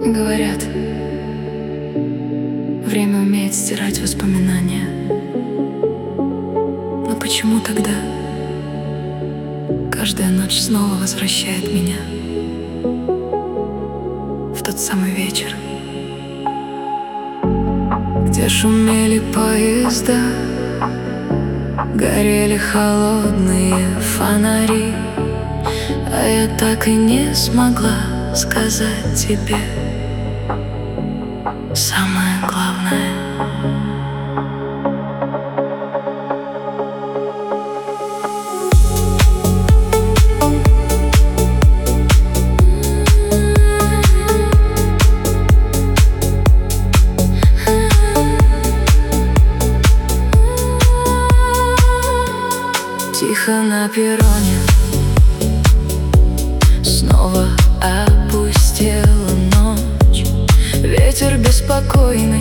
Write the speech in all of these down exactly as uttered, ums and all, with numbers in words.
Говорят, время умеет стирать воспоминания. Но почему тогда каждая ночь снова возвращает меня в тот самый вечер, где шумели поезда, горели холодные фонари, а я так и не смогла сказать тебе самое главное. Тихо на перроне снова опустела ночь. Ветер беспокойный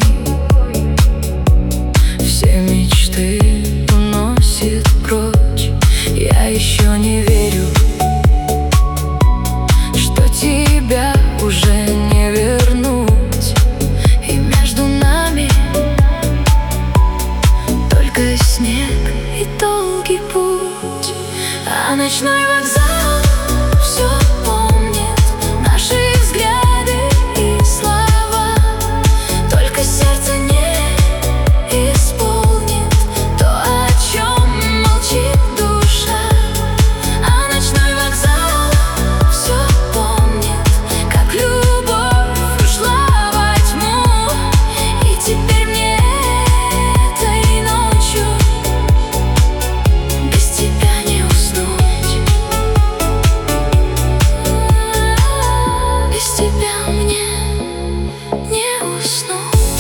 все мечты уносит прочь. Я еще не верю, что тебя уже не вернуть, и между нами только снег и долгий путь. А ночной вокзал все помнит, наши взгляды и слова. Только сердце не исполнит то, о чем молчит душа. А ночной вокзал все помнит, как любовь ушла во тьму, и теперь мне этой ночью без тебя не уснуть. Без тебя мне не уснуть.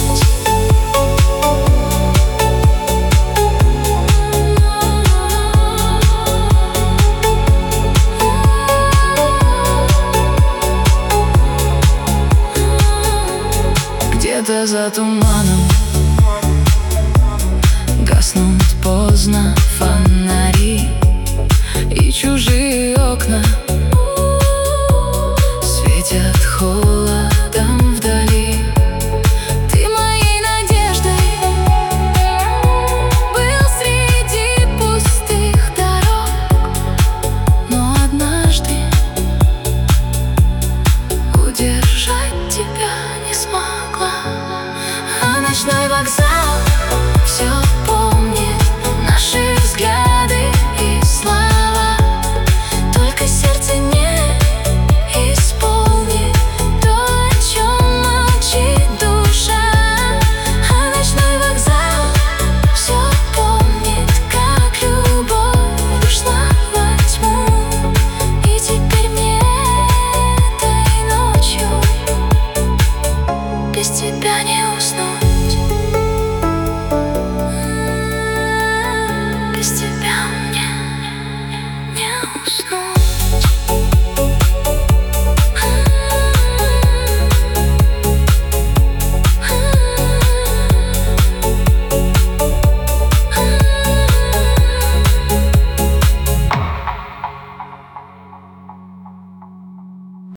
Где-то за туманом гаснут поздно фонари, и чужие окна